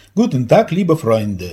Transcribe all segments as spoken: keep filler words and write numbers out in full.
Guten Tag, liebe Freunde.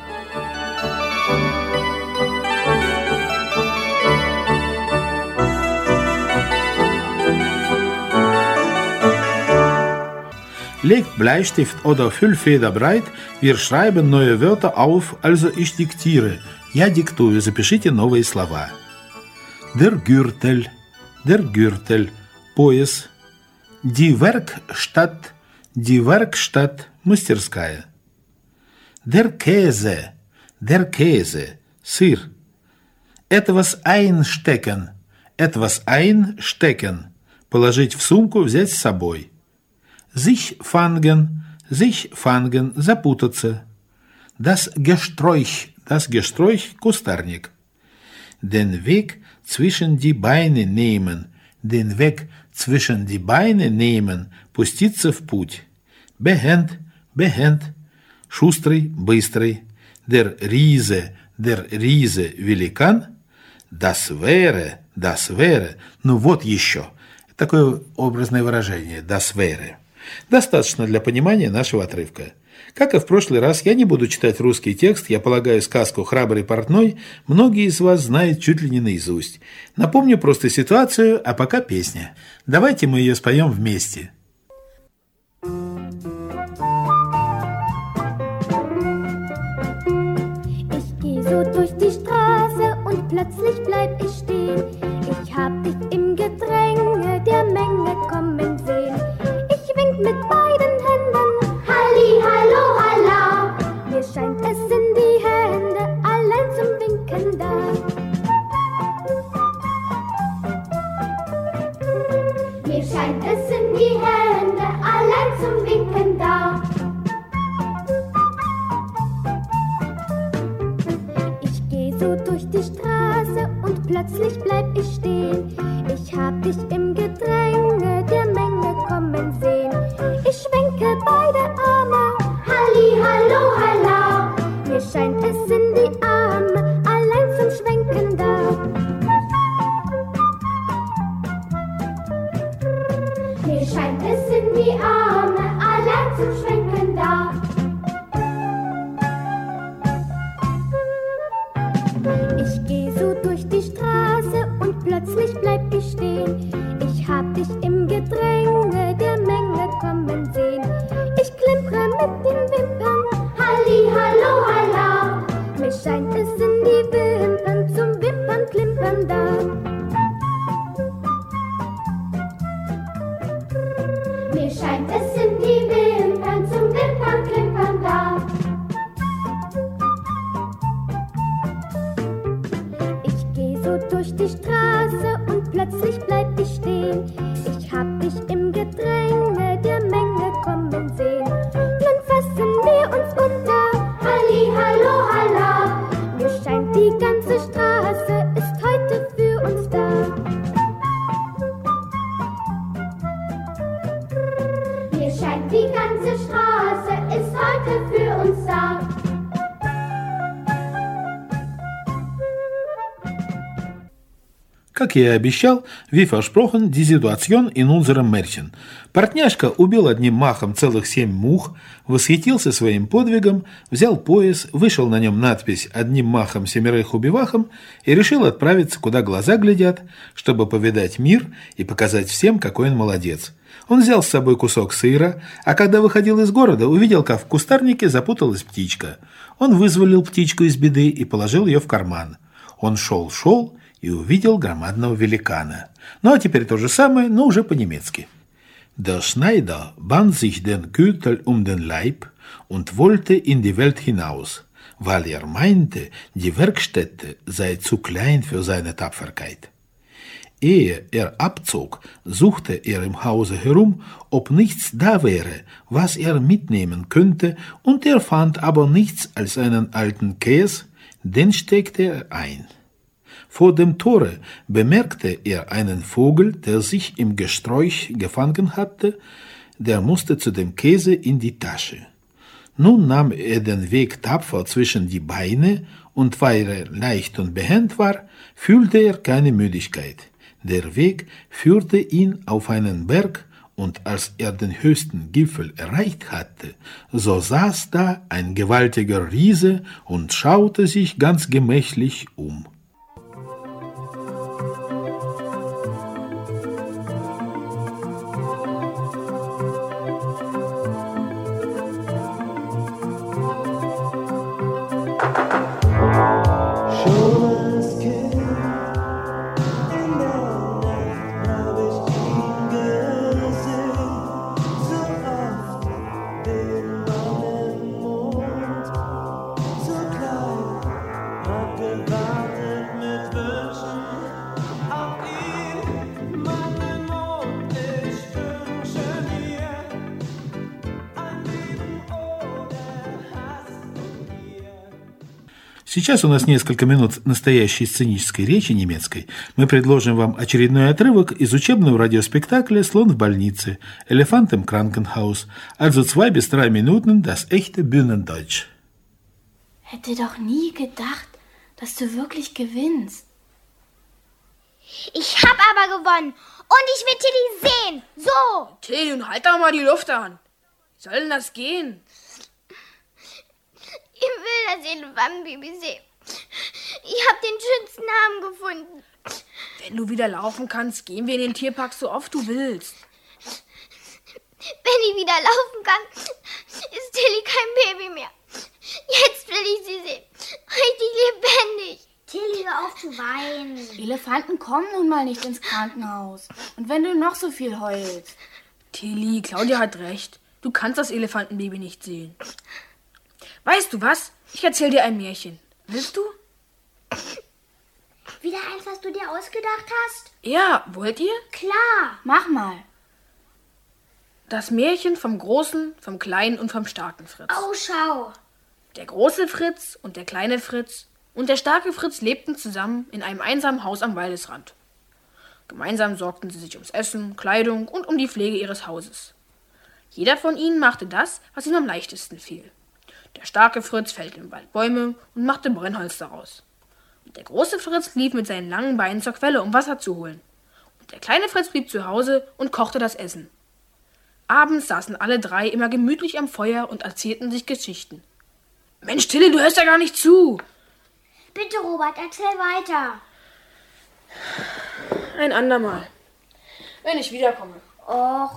Legt Bleistift oder Füllfeder bereit, wir schreiben neue Wörter auf, also ich diktiere. Я диктую, запишите новые слова. Der Gürtel, der Gürtel, пояс. Die Werkstatt, die Werkstatt, мастерская. Der Käse, der Käse, сыр. Etwas einstecken, etwas einstecken, положить в сумку, взять с собой. Sich fangen, sich fangen, запутаться. Das Gesträuch, das Gesträuch, кустарник. Den Weg zwischen die Beine nehmen, den Weg zwischen die Beine nehmen, пуститься в путь. Behend, behend, шустрый, быстрый. Der Riese, der Riese, великан. Das wäre, das wäre, ну вот еще. Такое образное выражение, das wäre. Достаточно для понимания нашего отрывка. Как и в прошлый раз, я не буду читать русский текст, я полагаю, сказку «Храбрый портной» многие из вас знают чуть ли не наизусть. Напомню просто ситуацию, а пока песня. Давайте мы ее споем вместе. Ich gehe so durch die Straße und plötzlich bleib ich stehen. Ich hab dich im Gedränge der Menge kommen sehen. Ich wink mit beiden Händen, Halli, hallo, hallo. Mir scheint es in die Hände, allein zum Winken da. Mir scheint es in die Hände, allein zum Winken da. Ich geh so durch die Straße und plötzlich bleib ich stehen. Ich hab dich im Gedränge der Menge kommen sehen. Ich schwenke beide Arme, Halli, hallo, hallo. Mir scheint es in die Arme, allein zum Schwenken da. Mir scheint es in die Arme, allein zum Schwenken da. Ich geh so durch die Straße und plötzlich bleib ich stehen. Ich hab dich im Gedränge der Menge kommen sehen. Ich klimpere mit den Wimpern, Halli, hallo, hallo. Mir scheint es in die Wimpern, zum Wimpern klimpern da. Mir scheint es in die Wimpern, zum Wimpern klimpern da. Ich geh so durch die Straße und plötzlich bleib ich stehen. Ich hab dich im Gedränge der Menge kommen sehen. Nun fassen wir uns unter, Halli, hallo, hallo. Mir scheint die ganze Straße ist heute für uns da. Mir scheint die ganze Straße ist heute für uns da. Как я и обещал, wie versprochen, die Situation in unserem Märchen. Портняшка убил одним махом целых семь мух, восхитился своим подвигом, взял пояс, вышел на нем надпись «Одним махом семерых убивахом» и решил отправиться, куда глаза глядят, чтобы повидать мир и показать всем, какой он молодец. Он взял с собой кусок сыра, а когда выходил из города, увидел, как в кустарнике запуталась птичка. Он вызволил птичку из беды и положил ее в карман. Он шел-шел и увидел громадного великана. Ну а теперь то же самое, но уже по-немецки. Der Schneider band sich den Gürtel um den Leib und wollte in die Welt hinaus, weil er meinte, die Werkstätte sei zu klein für seine Tapferkeit. Ehe er abzog, suchte er im Hause herum, ob nichts da wäre, was er mitnehmen könnte, und er fand aber nichts als einen alten Käse, den steckte er ein. Vor dem Tore bemerkte er einen Vogel, der sich im Gesträuch gefangen hatte, der musste zu dem Käse in die Tasche. Nun nahm er den Weg tapfer zwischen die Beine, und weil er leicht und behend war, fühlte er keine Müdigkeit. Der Weg führte ihn auf einen Berg, Und als er den höchsten Gipfel erreicht hatte, so saß da ein gewaltiger Riese und schaute sich ganz gemächlich um. Сейчас у нас несколько минут настоящей сценической речи немецкой. Мы предложим вам очередной отрывок из учебного радиоспектакля «Слон в больнице» «Elefant im Krankenhaus», also zwei bis drei Minuten das echte Bühnendeutsch. Hätte doch nie gedacht, dass du wirklich gewinnst. Ich hab aber gewonnen und ich will Tilly sehen. So. Tilly, nun halt doch mal die Luft an. Wie soll denn das gehen? Ich will das Elefantenbaby sehen. Ich hab den schönsten Namen gefunden. Wenn du wieder laufen kannst, gehen wir in den Tierpark so oft du willst. Wenn ich wieder laufen kann, ist Tilly kein Baby mehr. Jetzt will ich sie sehen. Richtig lebendig. Tilly, hör auf zu weinen. Elefanten kommen nun mal nicht ins Krankenhaus. Und wenn du noch so viel heulst. Tilly, Claudia hat recht. Du kannst das Elefantenbaby nicht sehen. Weißt du was? Ich erzähl dir ein Märchen. Willst du? Wieder eins, was du dir ausgedacht hast? Ja, wollt ihr? Klar. Mach mal. Das Märchen vom großen, vom kleinen und vom starken Fritz. Oh, schau. Der große Fritz und der kleine Fritz und der starke Fritz lebten zusammen in einem einsamen Haus am Waldesrand. Gemeinsam sorgten sie sich ums Essen, Kleidung und um die Pflege ihres Hauses. Jeder von ihnen machte das, was ihm am leichtesten fiel. Der starke Fritz fällte im Wald Bäume und machte Brennholz daraus. Und der große Fritz lief mit seinen langen Beinen zur Quelle, um Wasser zu holen. Und der kleine Fritz blieb zu Hause und kochte das Essen. Abends saßen alle drei immer gemütlich am Feuer und erzählten sich Geschichten. Mensch, Tilly, du hörst ja gar nicht zu. Bitte, Robert, erzähl weiter. Ein andermal. Wenn ich wiederkomme. Och.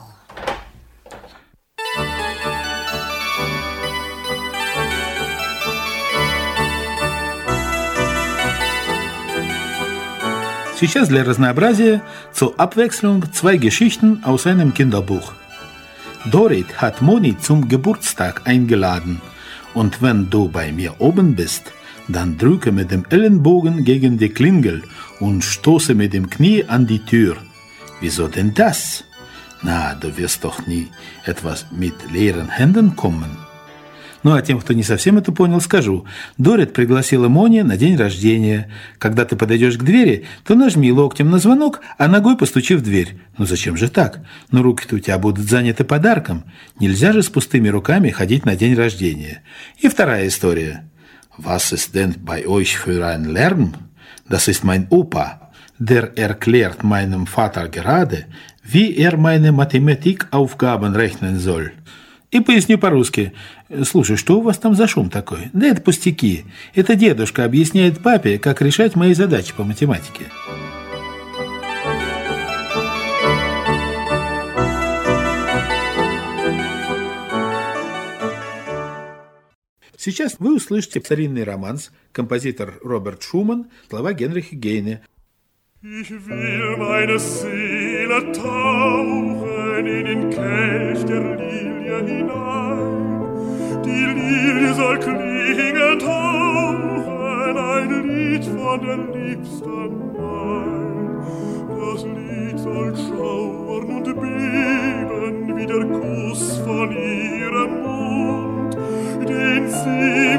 Сейчас для разнообразия zur Abwechslung zwei Geschichten aus einem Kinderbuch. Dorit hat Moni zum Geburtstag eingeladen und wenn du bei mir oben bist, dann drücke mit dem Ellenbogen gegen die Klingel und stoße mit dem Knie an die Tür. Wieso denn das? Na, du wirst doch nie etwas mit leeren Händen kommen. Ну, а тем, кто не совсем это понял, скажу. Дорит пригласила Мони на день рождения. Когда ты подойдешь к двери, то нажми локтем на звонок, а ногой постучи в дверь. Ну, зачем же так? Ну, руки-то у тебя будут заняты подарком. Нельзя же с пустыми руками ходить на день рождения. И вторая история. Was ist denn bei euch für ein Lärm? Das ist mein Opa. Der erklärt meinem Vater gerade, wie er meine Mathematikaufgaben rechnen soll. И поясню по-русски. Слушай, что у вас там за шум такой? Да это пустяки. Это дедушка объясняет папе, как решать мои задачи по математике. Сейчас вы услышите старинный романс, композитор Роберт Шуман, слова Генриха Гейне. Ich will meine Seele tauchen in den Kelch der Lilie hinein. Die Lilie soll klingen, tauchen, ein Lied von der Liebsten mein. Das Lied soll schauern und beben wie der Kuss von ihrem Mund, den sie